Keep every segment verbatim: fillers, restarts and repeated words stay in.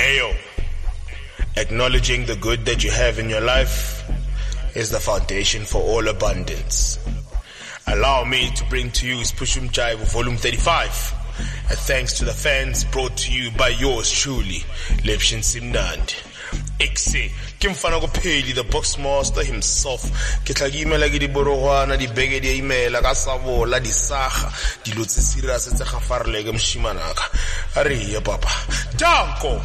Ayo, acknowledging the good that you have in your life is the foundation for all abundance. Allow me to bring to you Spushum Jive Volume thirty-five. A thanks to the fans, brought to you by yours truly, Lepshin Simnand. Exe, Kimfana Peli, the boxmaster himself. Kitlagimela di Borowana, di Bege di email, la Gasavo, la di Saha, di Lutzira, Setsafarlegum Shimanaka. Aria Papa. Danko!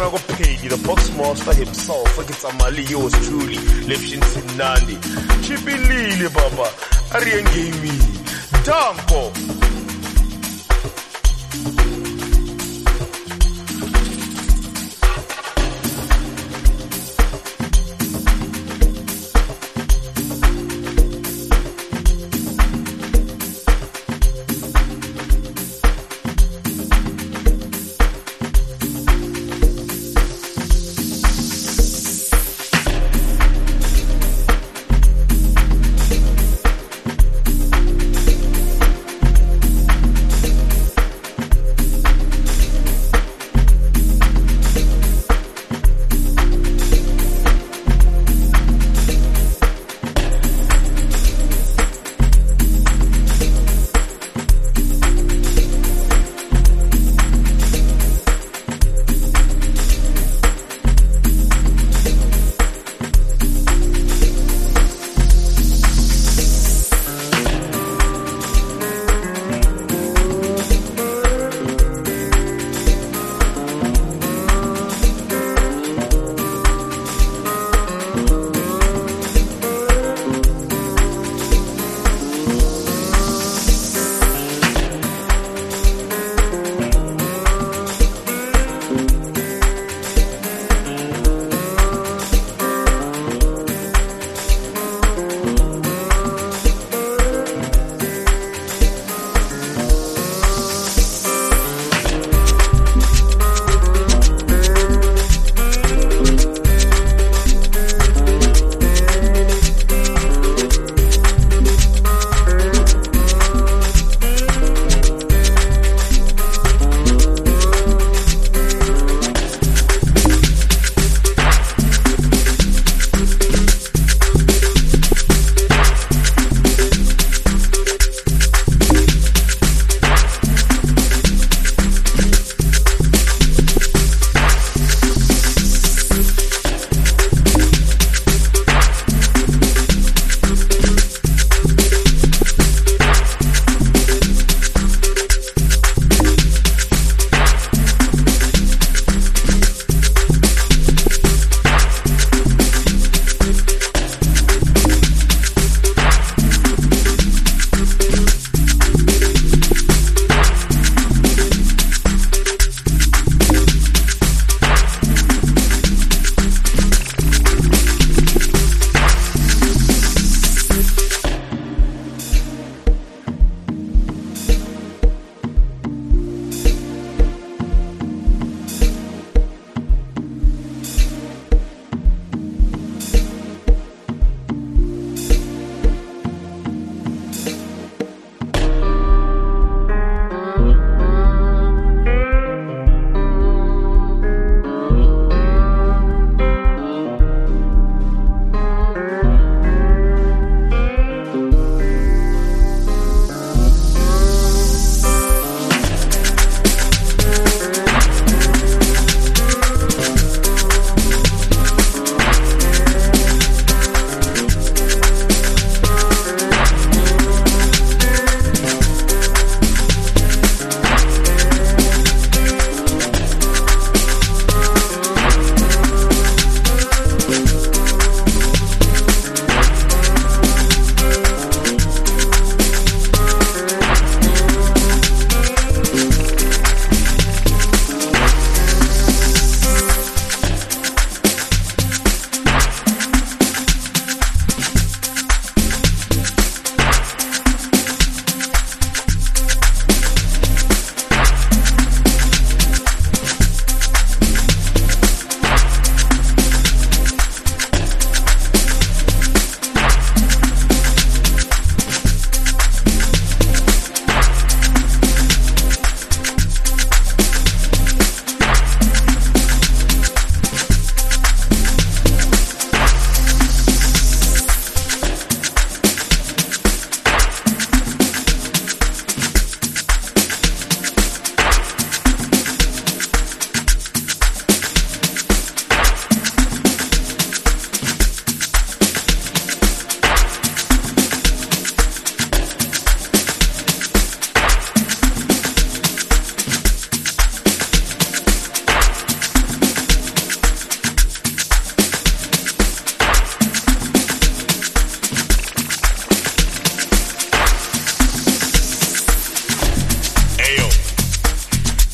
Go Peggy, the box master himself. I get some Mali, yours truly. Lipshin Sinandi. Chibilili, Baba. Arian gave me. Danko.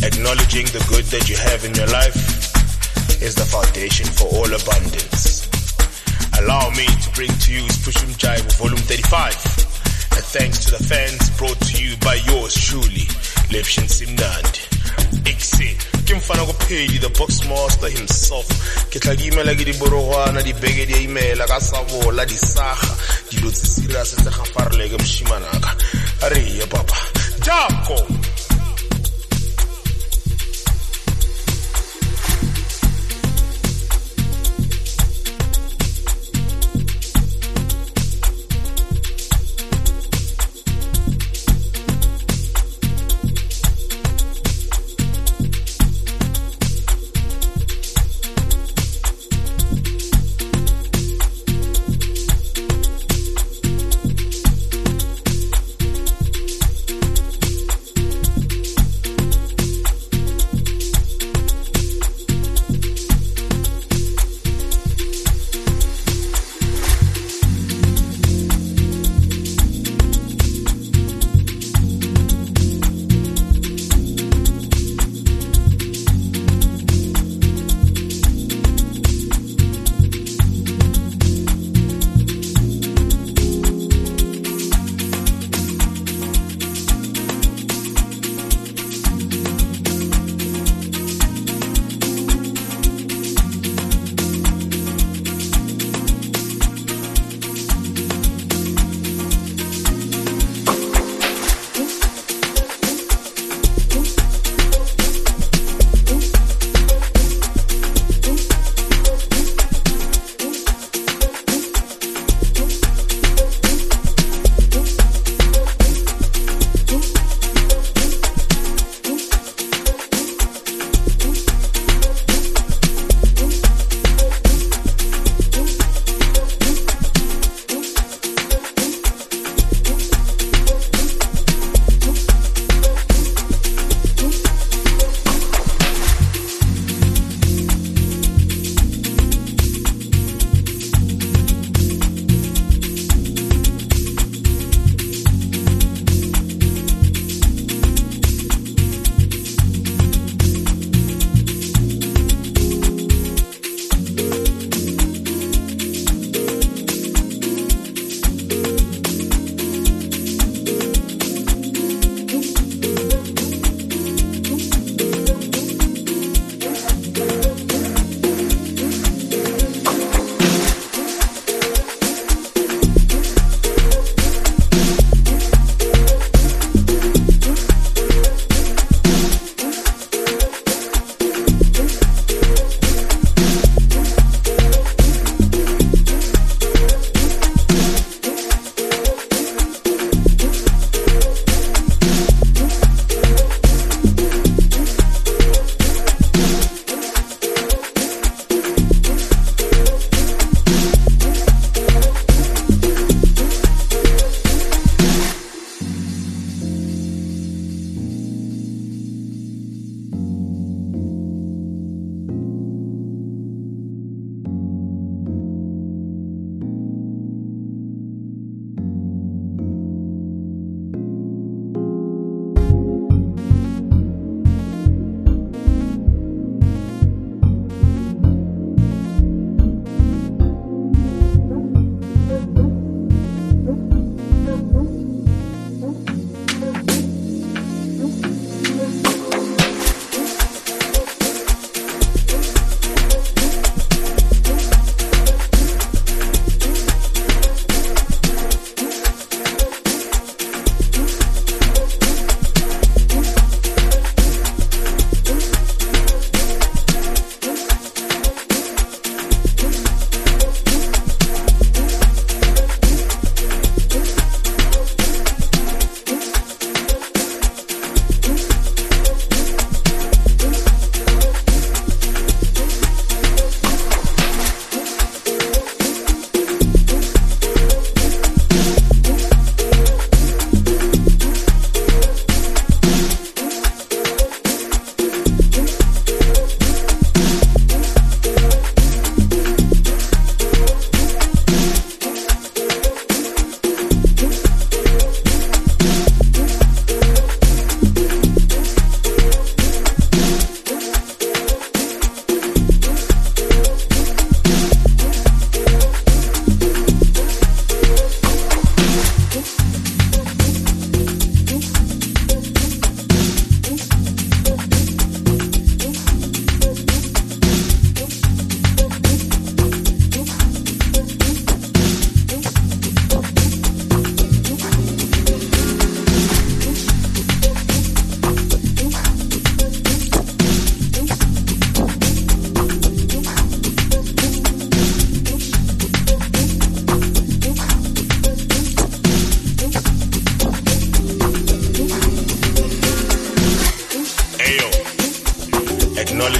Acknowledging the good that you have in your life is the foundation for all abundance. Allow me to bring to you Spushum Jive Volume thirty-five. And thanks to the fans, brought to you by yours truly, Levshin Simnandi. Iksi, Kimfana Pedi, the Boxmaster himself. Kitlagimela Gidi Borowana, the Begedi email, Agasavo, La di Saha, the Lutsira Sahafarlegum Shimanaka. Ariya Papa. Jaco!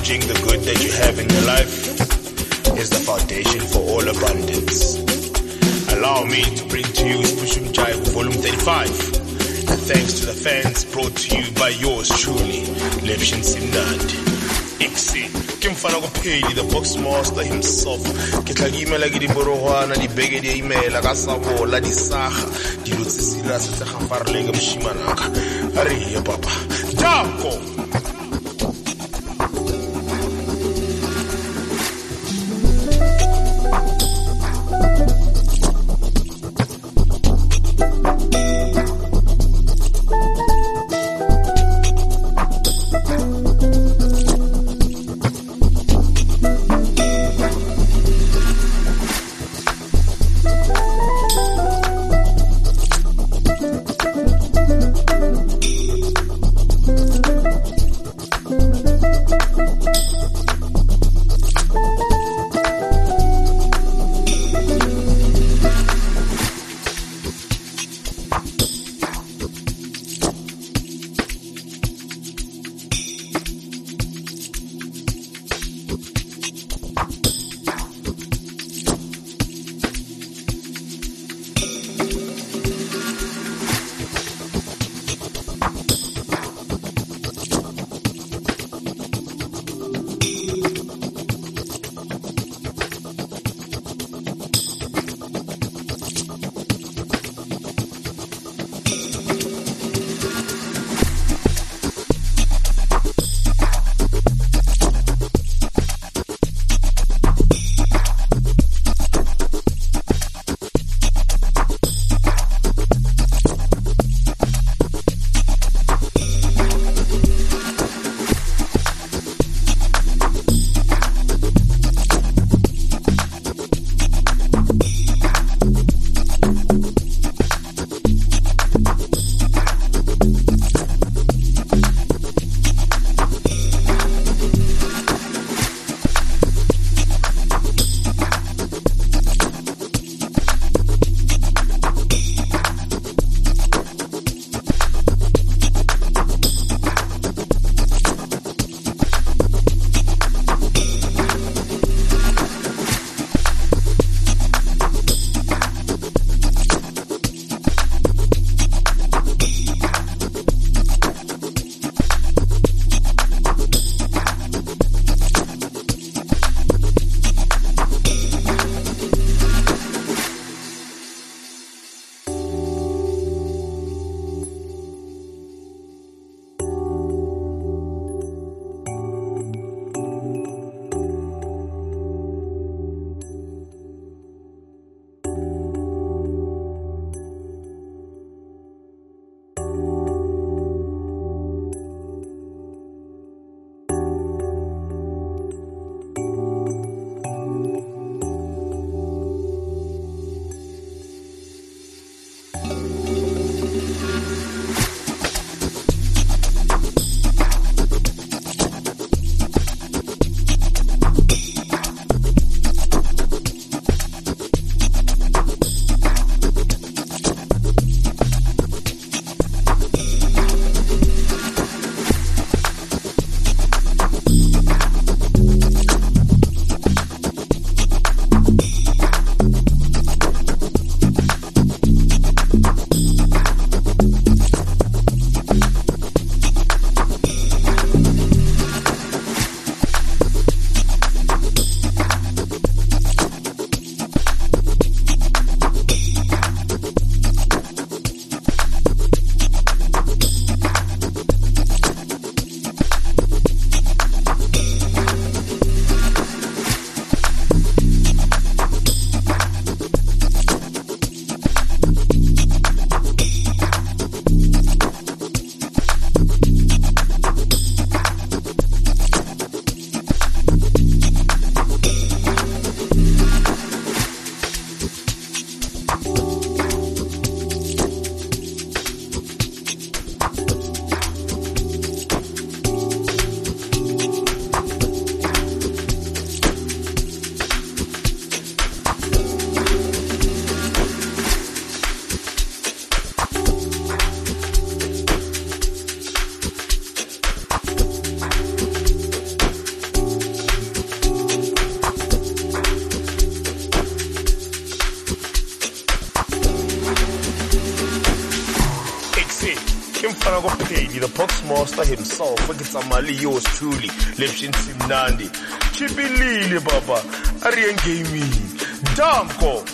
Acknowledging the good that you have in your life is the foundation for all abundance. Allow me to bring to you Spushum Jive Volume thirty-five. And thanks to the fans, brought to you by yours truly, Levshin Simnandi. Ixi, Kimfana Peli, the boxmaster himself. Kitlagimela Gidiborohana, the Beged email, Agasavo, La Disaha, Dilutsila Sahafarlega Shimanaka. Hurry, Papa. Jaco! Kimfana Kopeli, the Pox Master himself, forgets Amali, yours truly, Lepshin Simnandi, Chibilili Baba, Arian Gaming, Damko.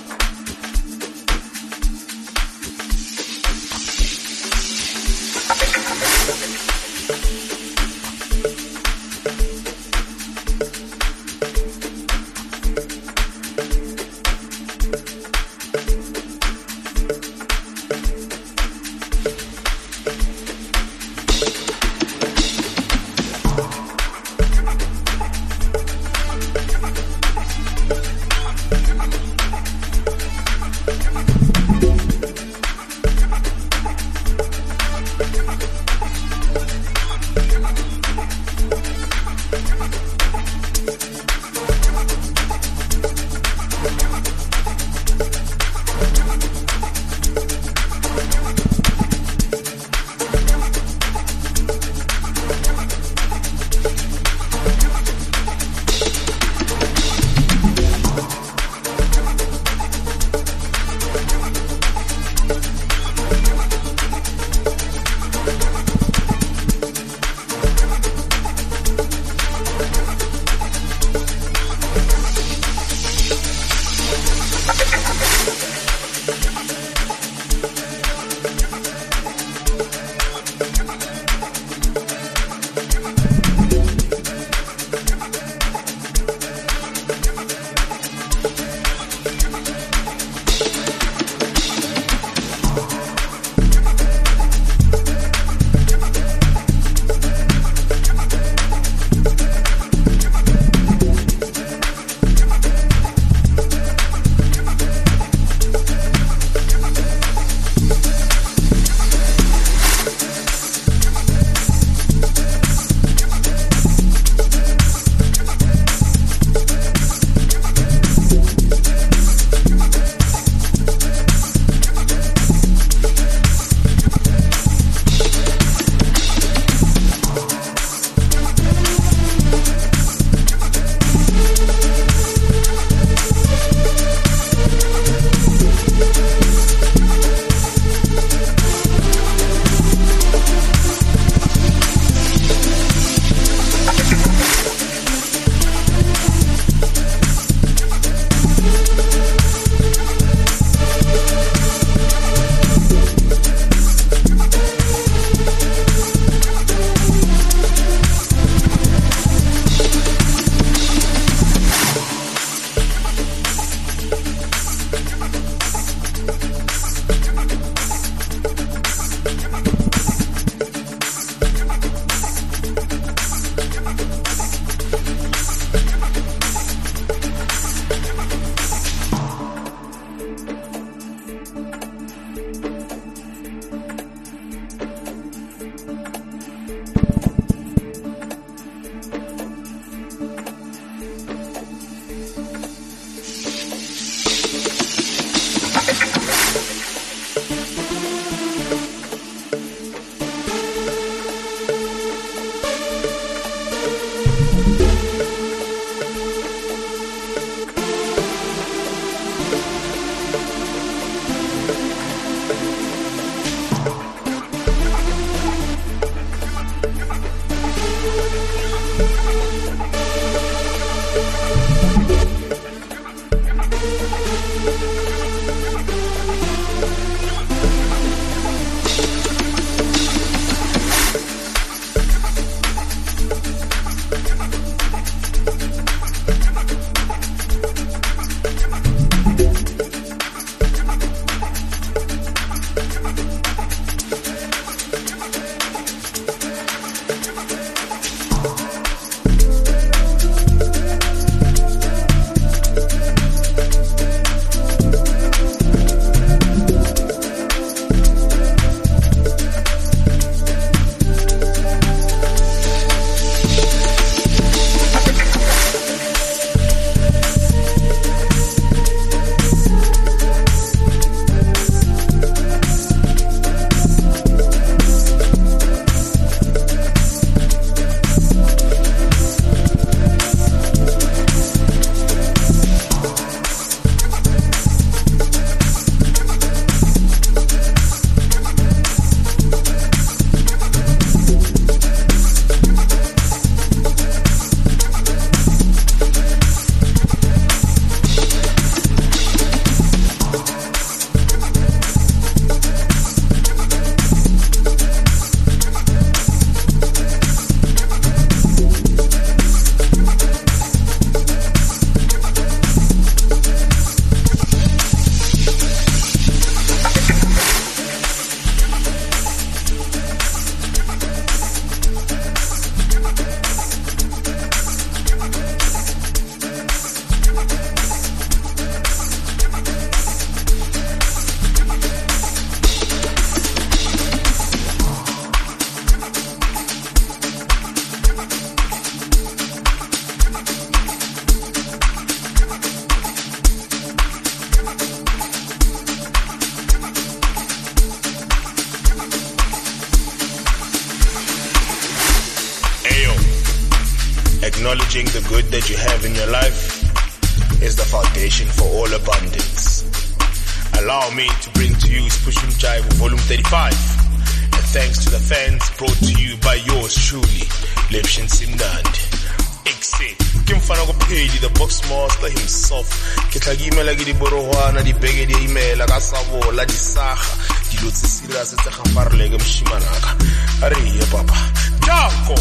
Acknowledging the good that you have in your life is the foundation for all abundance. Allow me to bring to you Spushum Jive Volume thirty-five. And thanks to the fans, brought to you by yours truly, Lepshin Simnandi. Exit. Kimfana kupheli the box master himself. Kitla ki email ki di borohwana di bege di email ka sabola di saga di lotse serious tse gafarle ke mshimanaka. Are ye papa. Jako.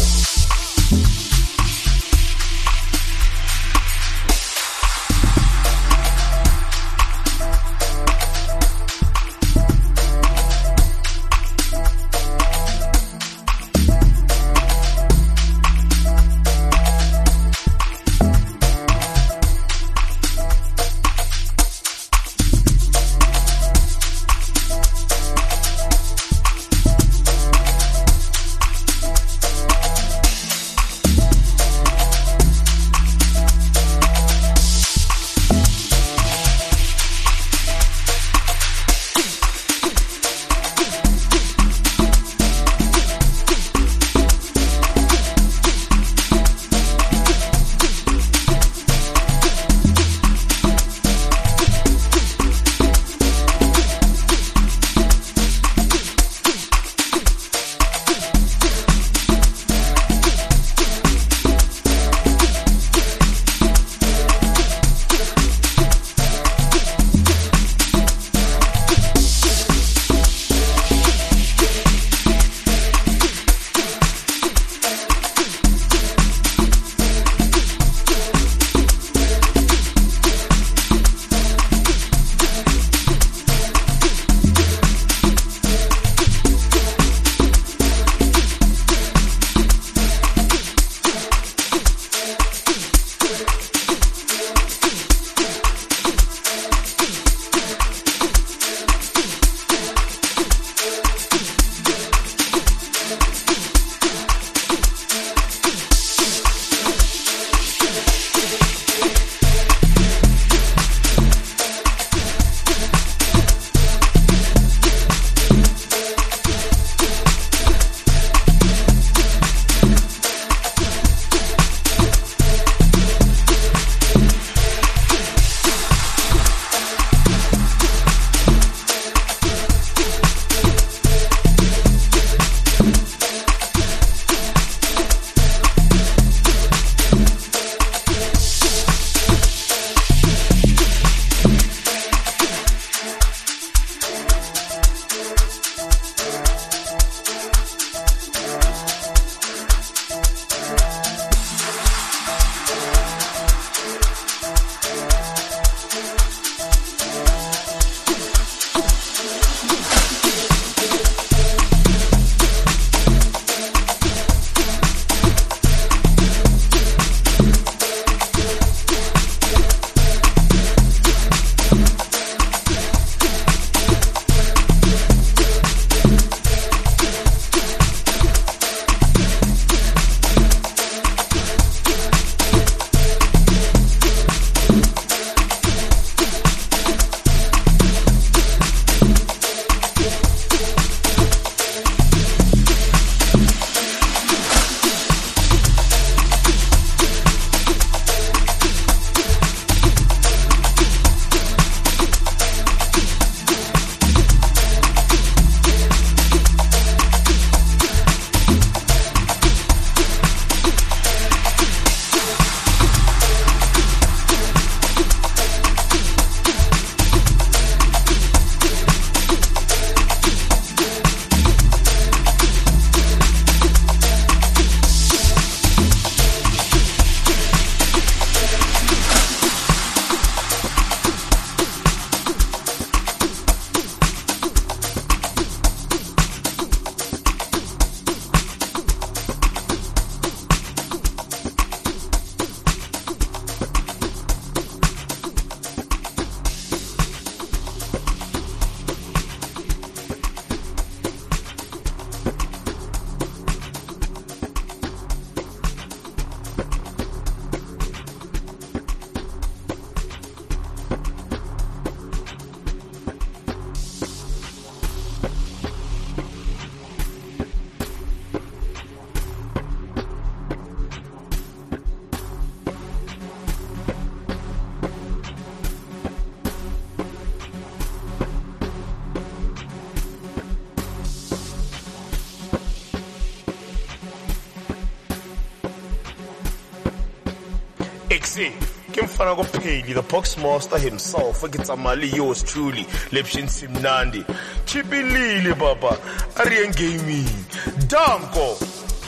Exi, Kim Fanago Paley, the box master himself, forgets Amali, yours truly, Lepshin Simnandi, Chippy Lili Baba, Arian Gaming, Damko.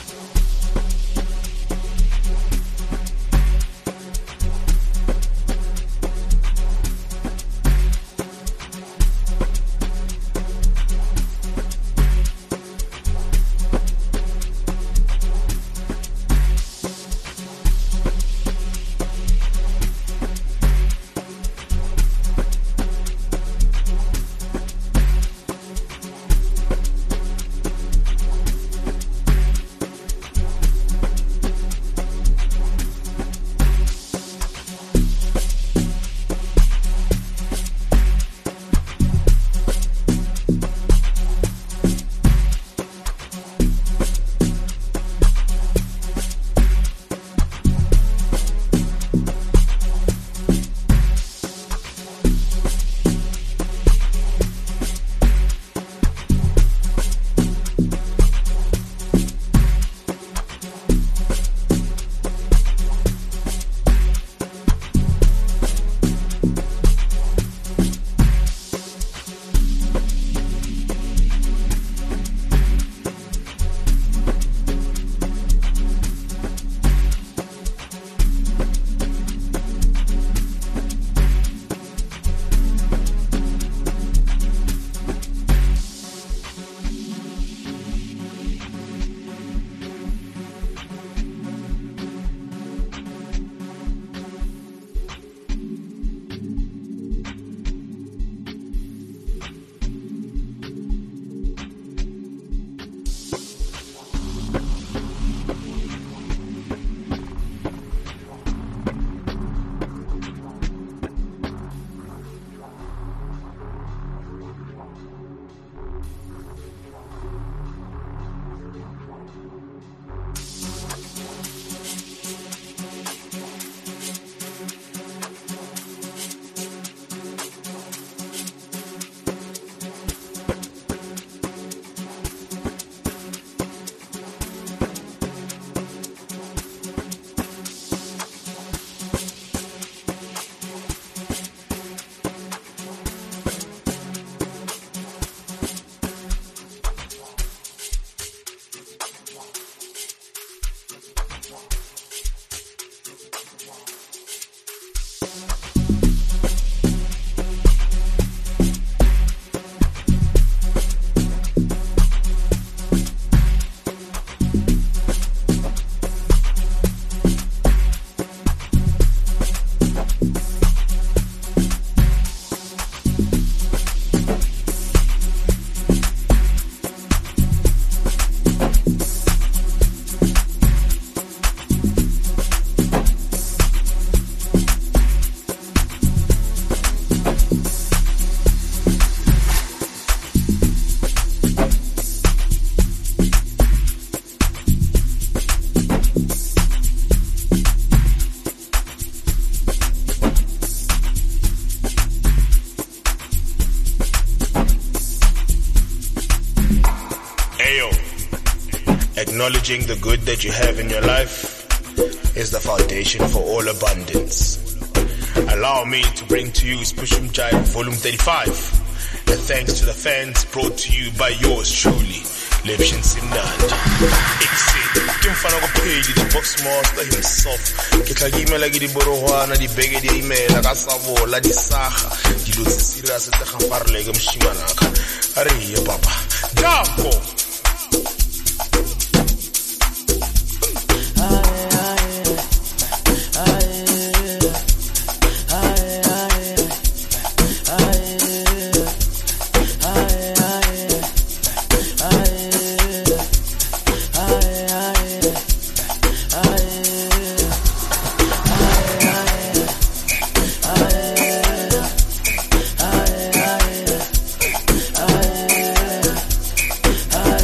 Acknowledging the good that you have in your life is the foundation for all abundance. Allow me to bring to you Spushum Jive Volume thirty-five. And thanks to the fans brought to you by yours truly, Lepshin Simnandi. Kimfana go pay the box master himself. Kitlagimela gi di borohwana di bege di email ka savola di saga. Dilo tse serious tse gafarle ke mshimanaka. Are ye papa. Damko. I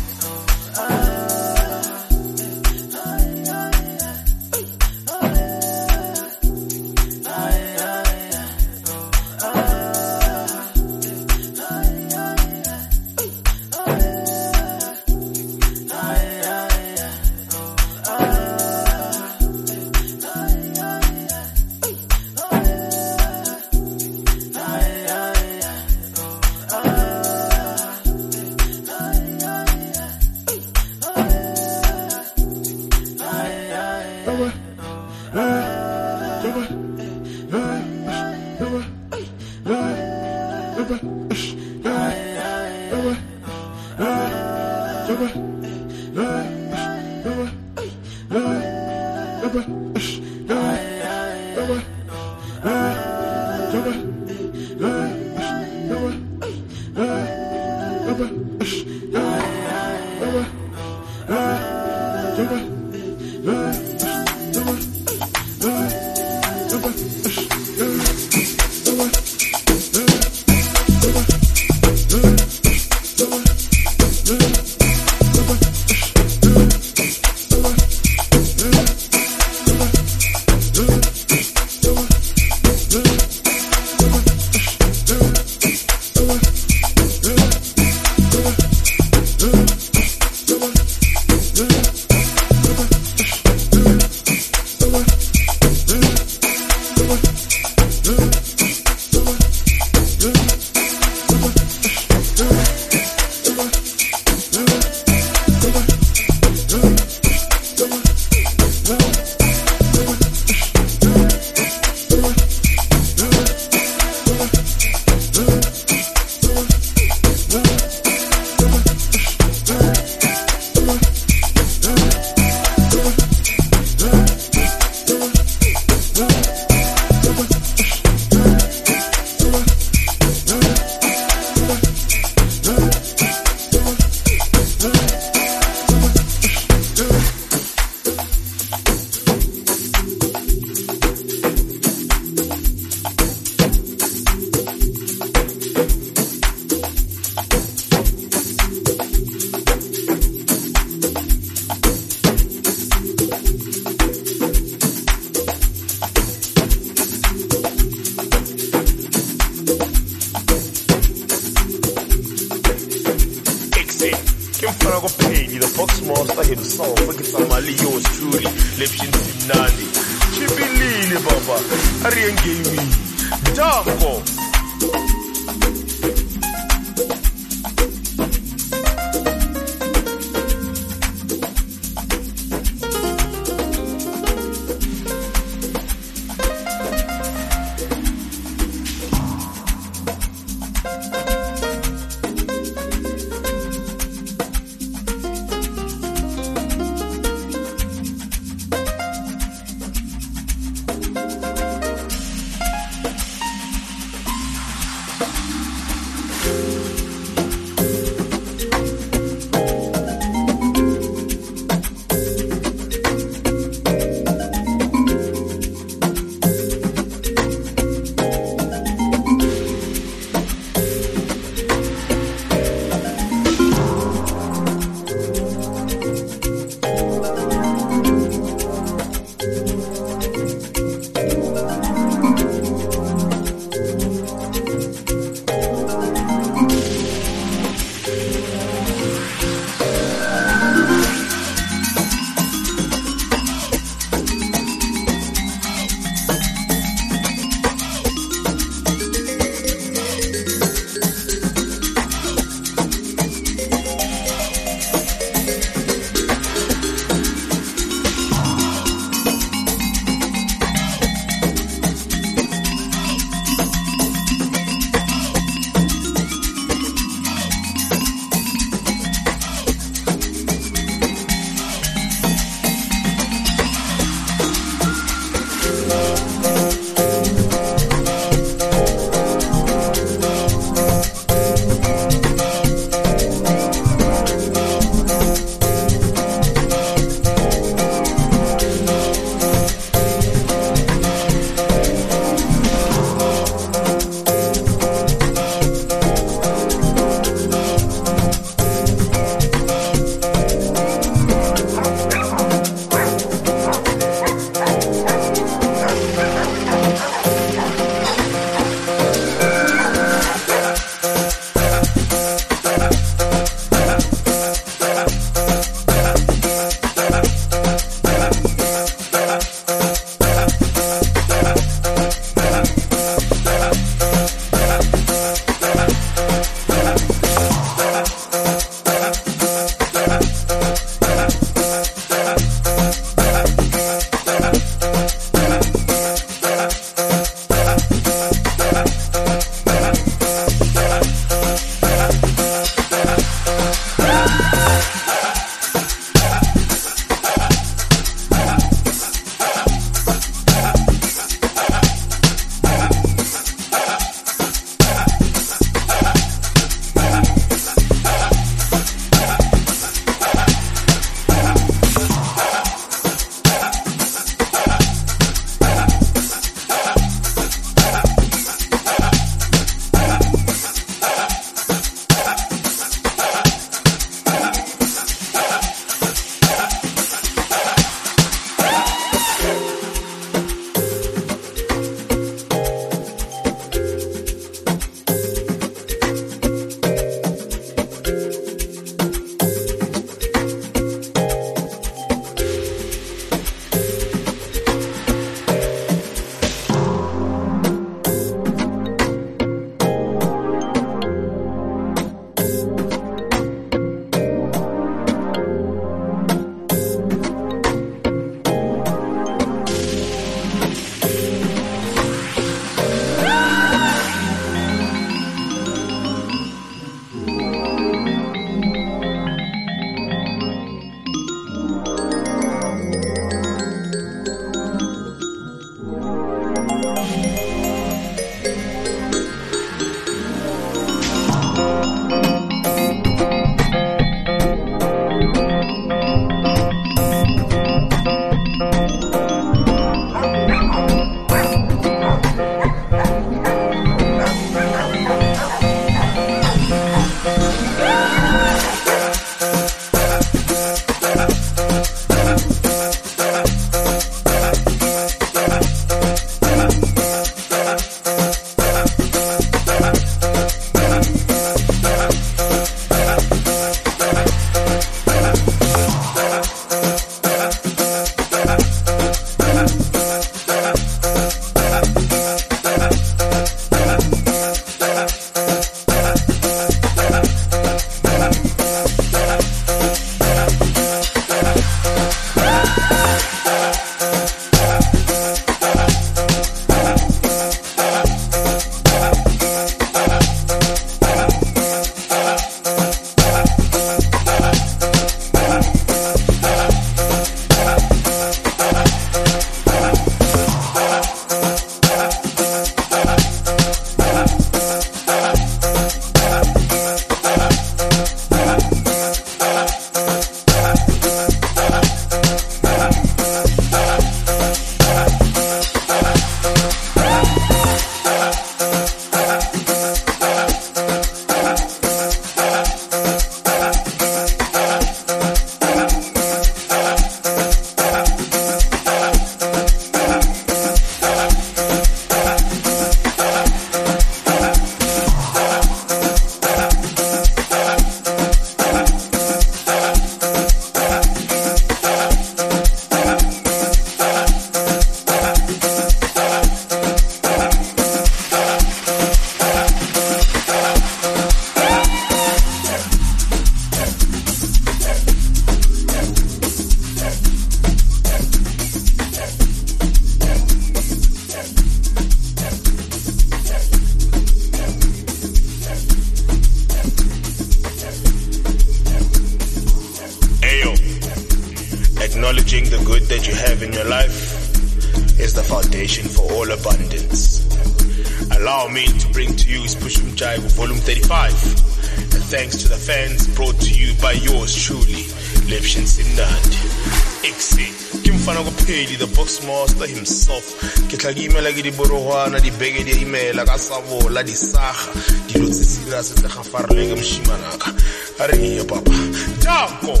have in your life is the foundation for all abundance. Allow me to bring to you Spushum Jive Volume thirty-five. And thanks to the fans, brought to you by yours truly, Lepshin Simnandi. Exit. Kimfana kupheli, the box master himself. Kitla email ki di borohwana, di bege di email ka savola di saga. Di lo tsitsira se tla gafarle ke mshimanaka. Are ye papa. Danko.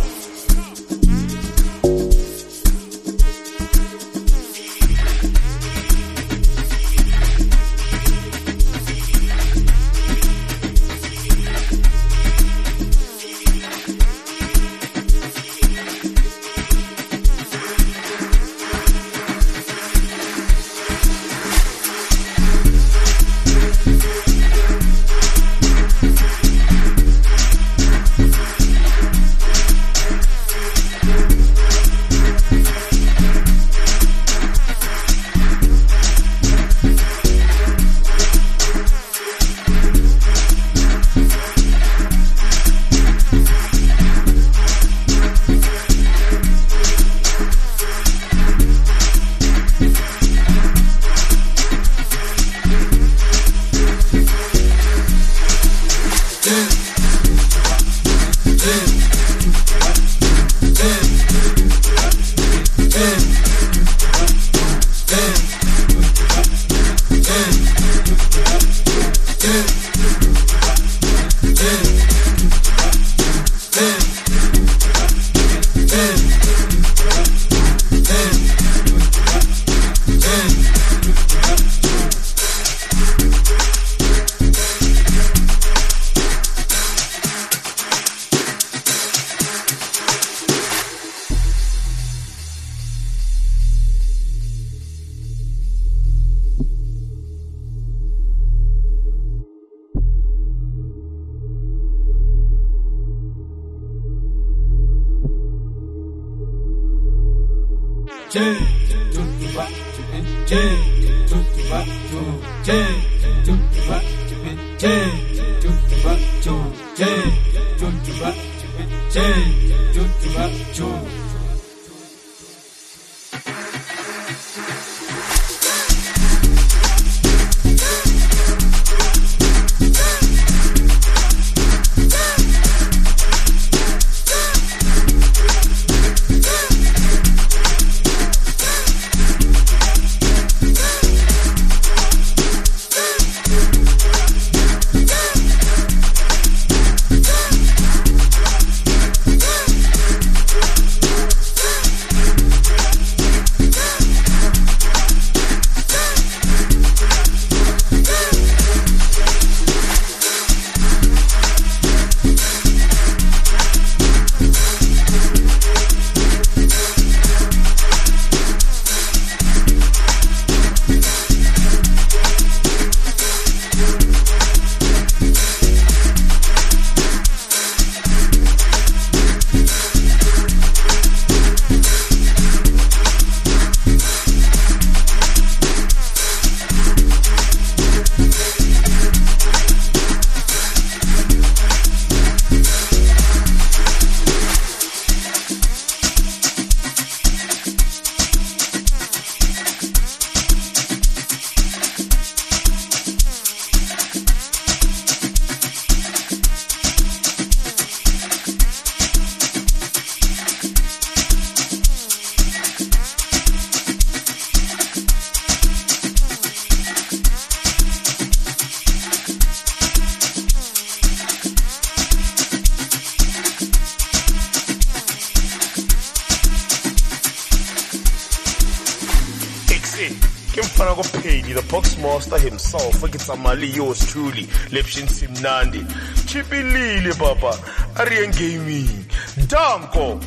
The box master himself, it's a Mali, yours truly, Lepshin Simnandi. Chippy Lili, Papa, Arian Gaming, Danko.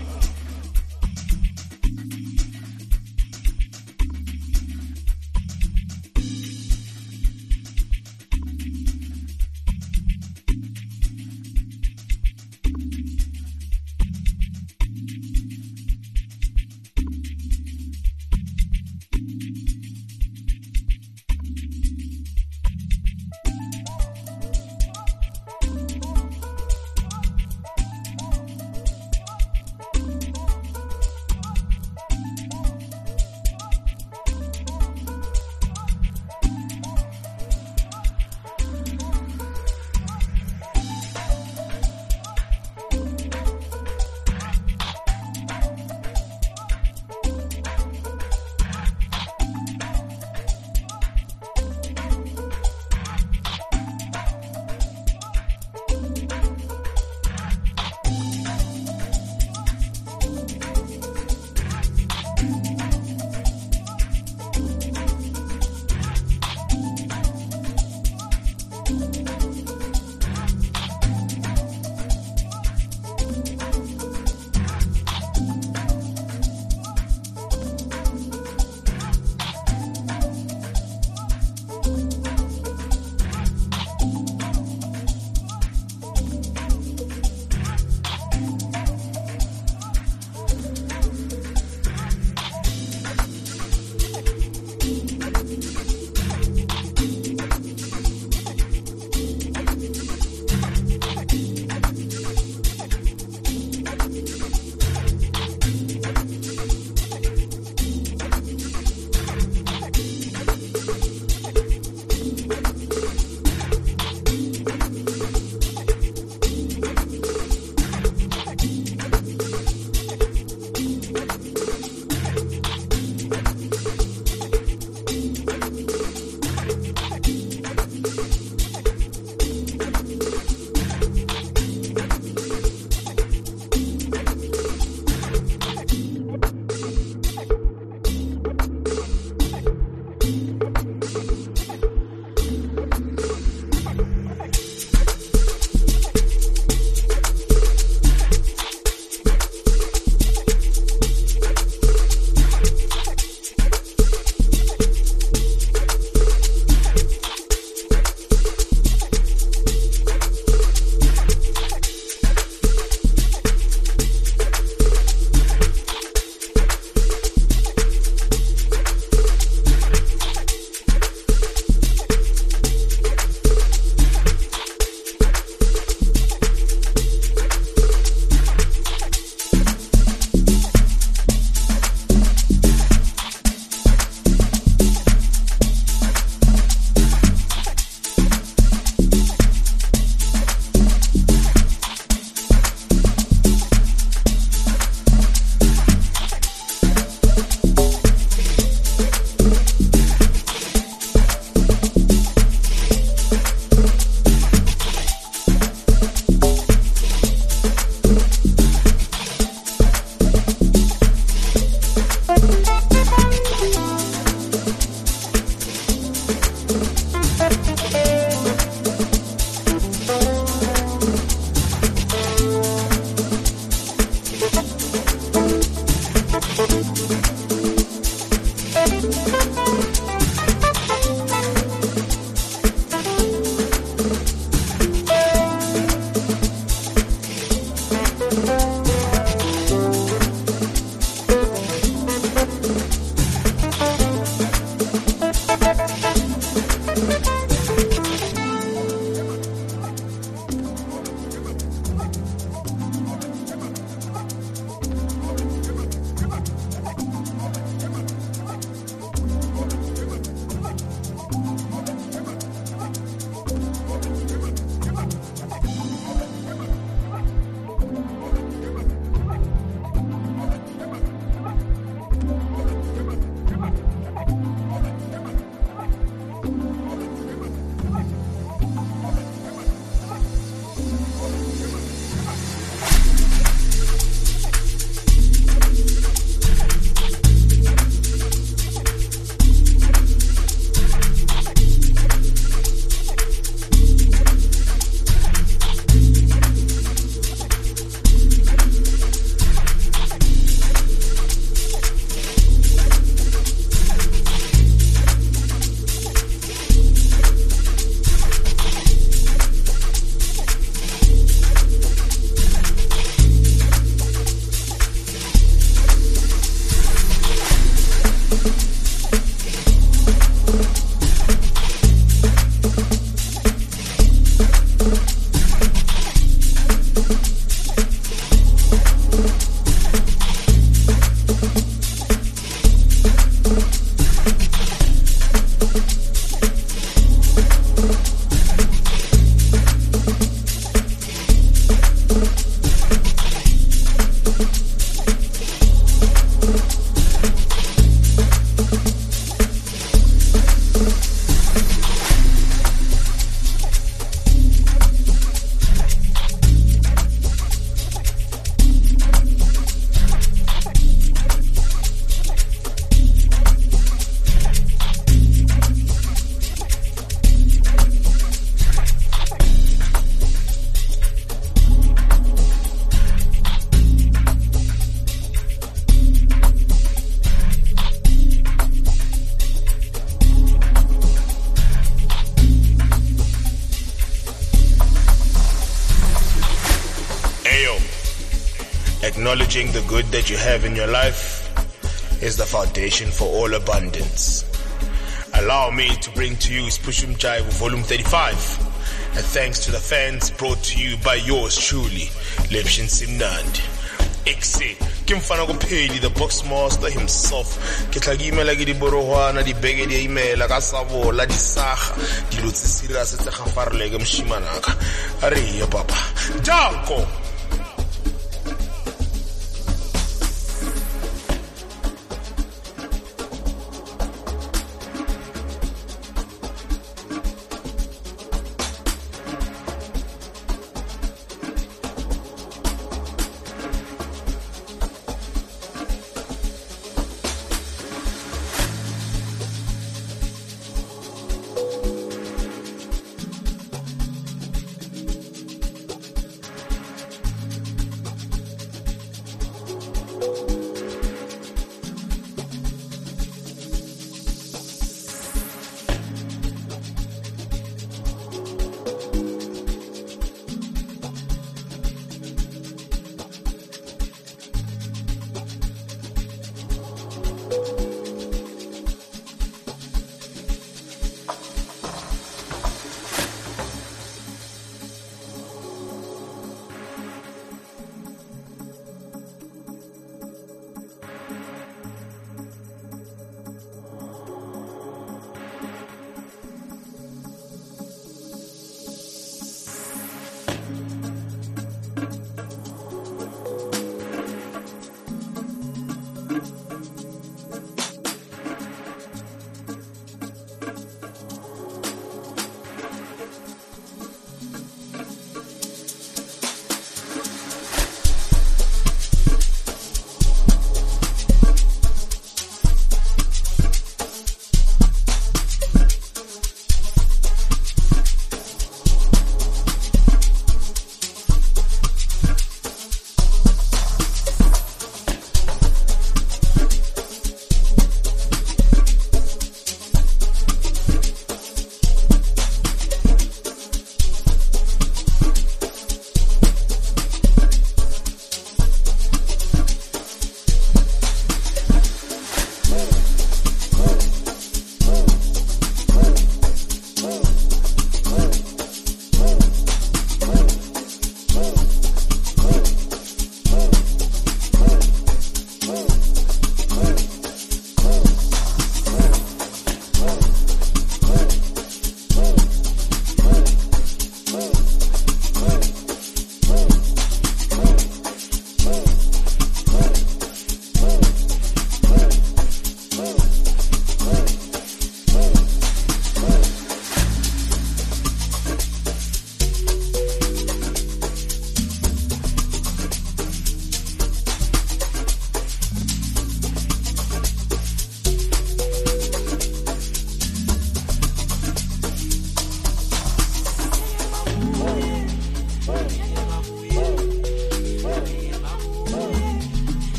Acknowledging the good that you have in your life is the foundation for all abundance. Allow me to bring to you Spushum Jive Volume thirty-five. And thanks to the fans, brought to you by yours truly, Lepshin Simnand. Exe, Kimfana Peli, the box master himself. Kitlagime la di borohana, di bege di email, la gasavo, la di saha, di lutsisira se khafar legam shimanaka. Ari papa. Janko.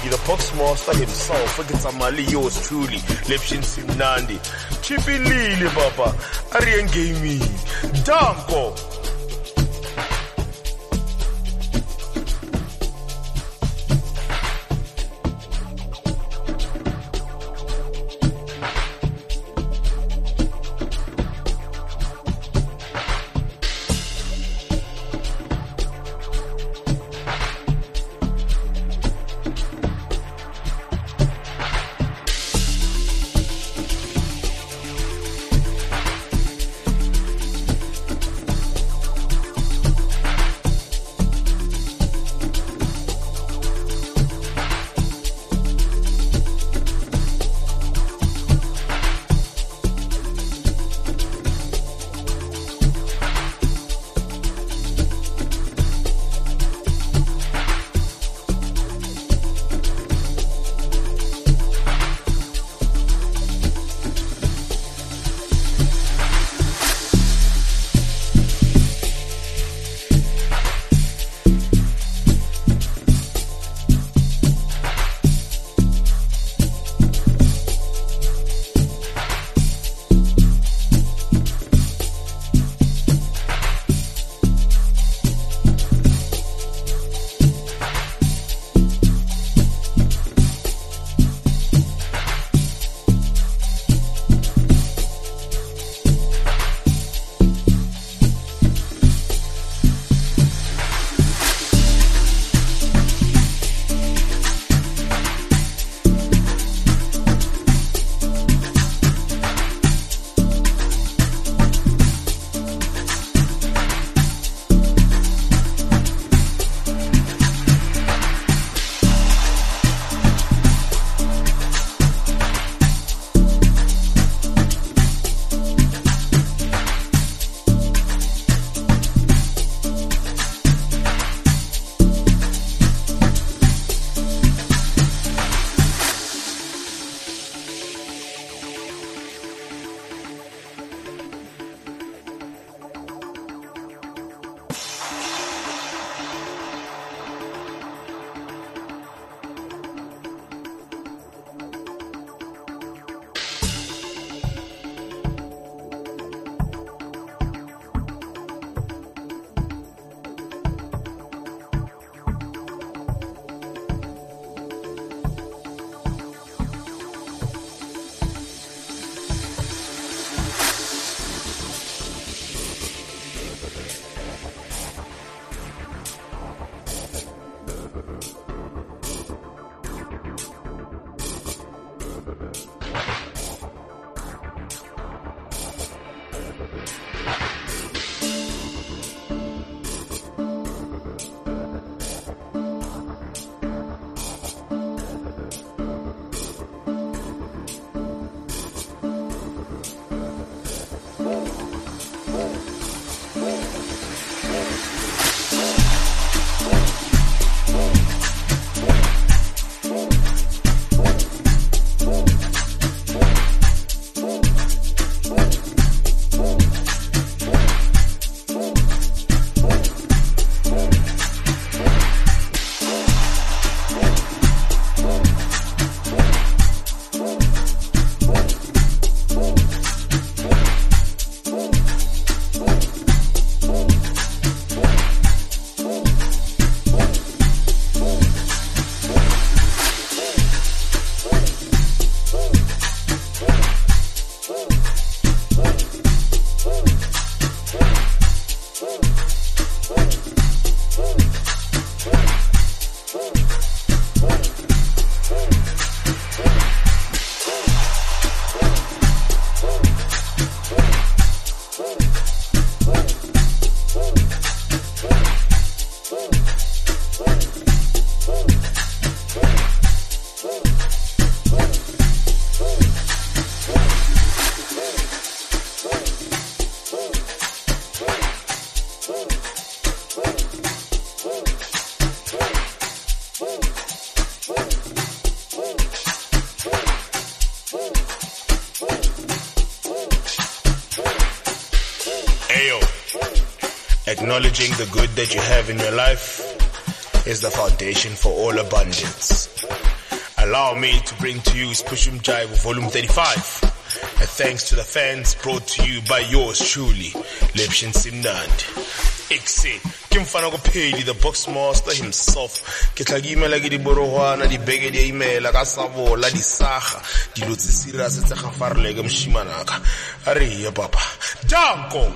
Biggie, the Boxmaster himself, forgets Amali, yours truly, Lepshin Simnandi, Chippy Lili Baba, Arian Gaming, Danko. Acknowledging the good that you have in your life is the foundation for all abundance. Allow me to bring to you Spushum Jive Volume thirty-five. And thanks to the fans, brought to you by yours truly, Lepshin Simnandi. Exit. Kimfana kupheli the box master himself. Ke tla ke imela ke di borohwana di bege di email ka sabola di saga dilo tse serious tse ga farle ke mshimanaka. Are ya papa. Danko.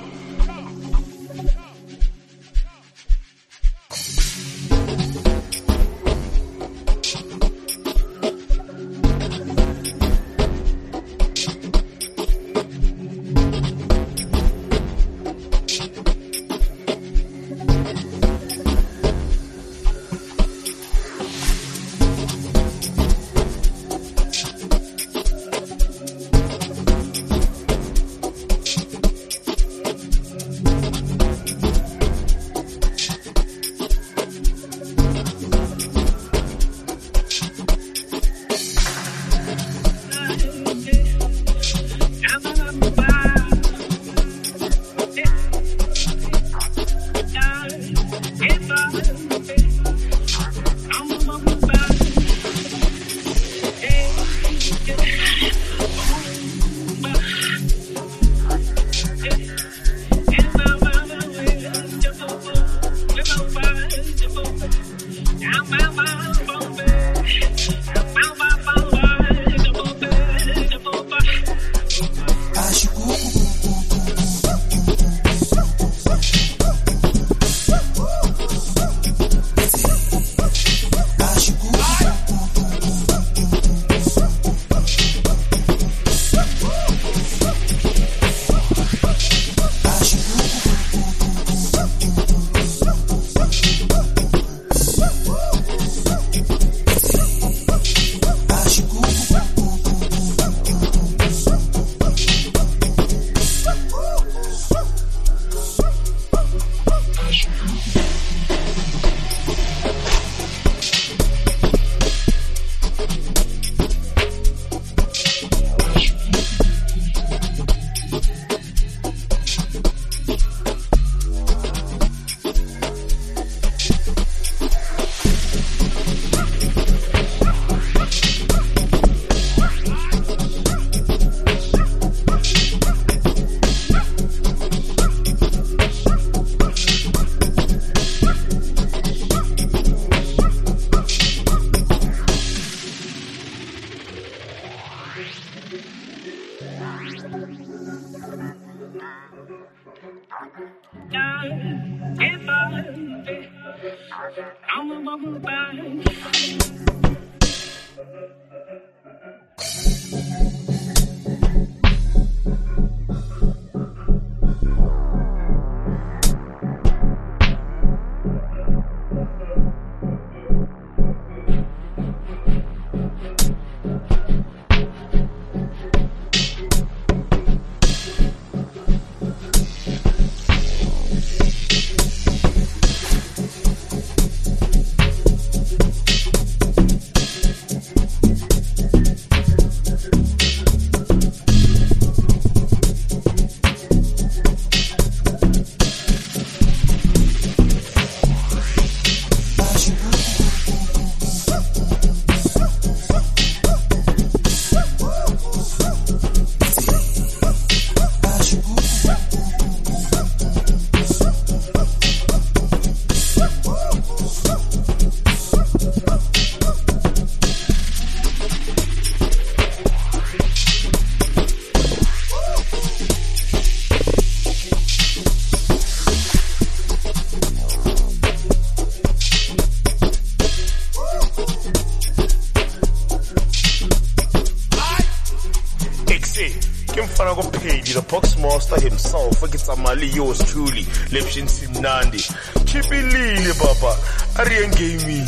The box master himself, Mali, yours truly, Lepshin Simnandi. Chipilili Baba, Arian Gaming,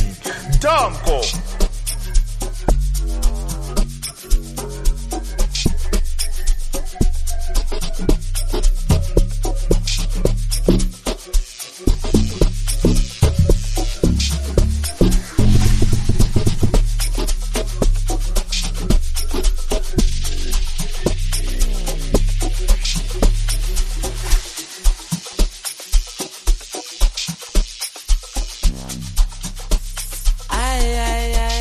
Damko. Ay, ay, ay.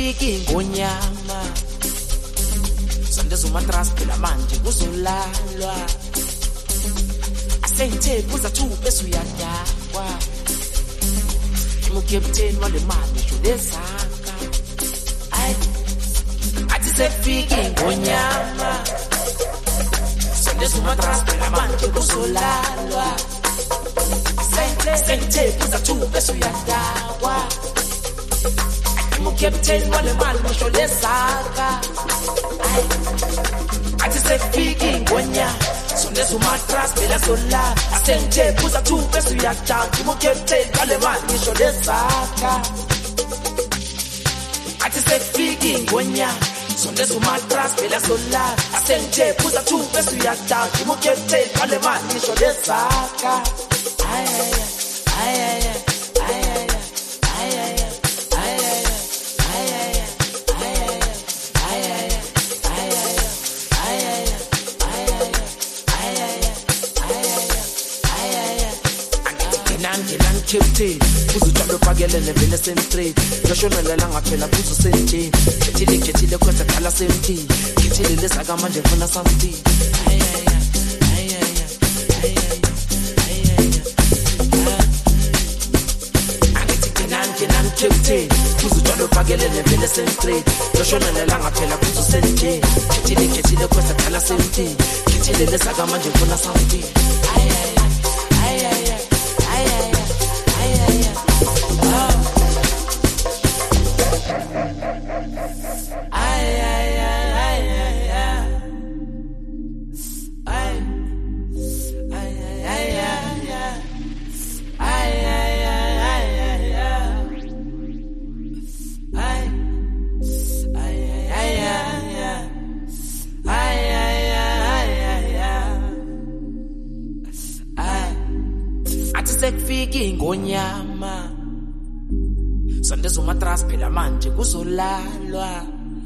Atisefiki ngonyama Sondeza umatras phela manje kuzolalwa Asenthe buza thupe suyadakwa Imukepteni wale mali shodezaka Ay Atisefiki ngonyama Sondeza umatras phela manje kuzolalwa Sente buza thupe suyadakwa Imukepteni wale mali shodezaka Ay Atisefiki ngonyama Sondeza umatras phela sola Asente buza thupe suyadakwa Imukepteni wale mali shodezaka Atisefiki ngonyama Sondeza umatras phela sola Asente buza thupe suyadakwa Imukepteni wale mali shodezaka Ay ay ay ay ay ay ay Captain, kuzu chalo pagele le vele same straight. Yoshona le langa phela kuzu sente. Kethile kethile kwetha khala sente. Kethile lesaka manje ngifuna something. Ay ay ay ay ay ay ay ay. Angithi kenan kenan captain, kuzu chalo pagele le vele same straight. Yoshona le langa phela kuzu sente. Kethile kethile kwetha khala sente. Kethile lesaka manje ngifuna something. Ay ay ay ay ay. Atisefiki ngonyama Sondeza umatras phela manje kuzolalwa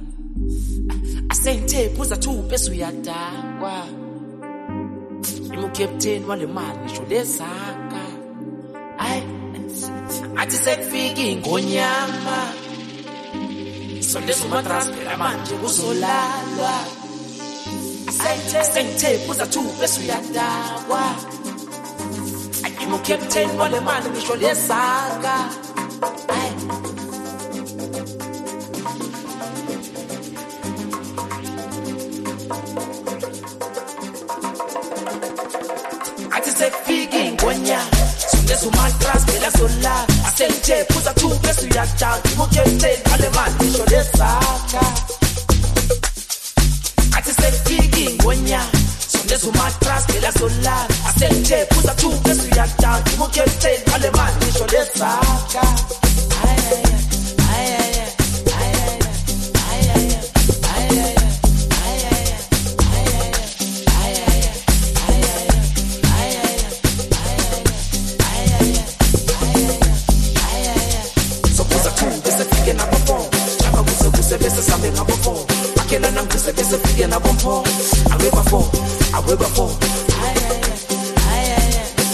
Asente buza thupe suyadakwa Imukepteni wale mali shodezaka Ay Atisefiki ngonyama Sondeza umatras phela manje kuzolalwa Asente buza thupe suyadakwa Imukepteni wale mali ngisho lesaka Ay Atisefiki ngonya Sondeza umatras phela sola Asente buza thupe suyadakwa Imukepteni wale mali ngisho lesaka Atisefiki ngonya Sondeza umatras phela sola Asente buza thupe suyadakwa Imukepteni wale mali ngisho lesaka Ay ay ay ay ay ay ay ay So buza thupe sefike na bombo Chapa kuze kuze bese sambe na bombo Akela na kuze bese fike na bombo Aweba fo aweba fo Ay ay ay ay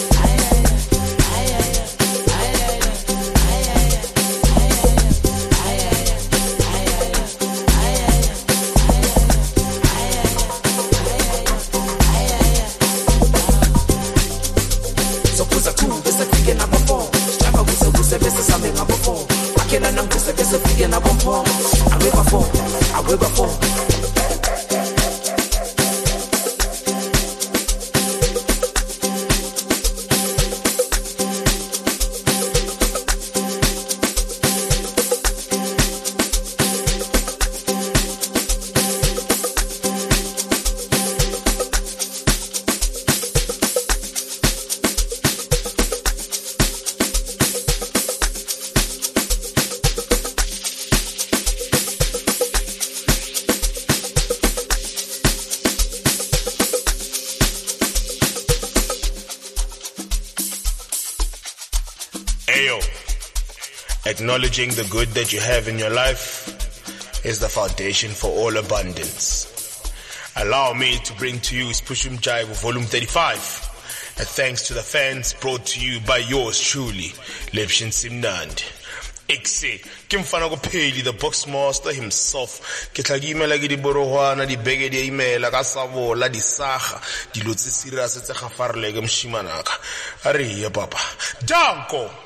Ayo, acknowledging the good that you have in your life is the foundation for all abundance. Allow me to bring to you Spushum Jive Volume thirty-five. And thanks to the fans, brought to you by yours truly, Lepshin Simnand. Exe, ke mfana ko pheli the box master himself. Ke tla ke imela ke di borohwana, di bege di imela ka sabola, di saga, di lo tse serious tse gafarele ke mshimanaka. Are ye papa. Danko.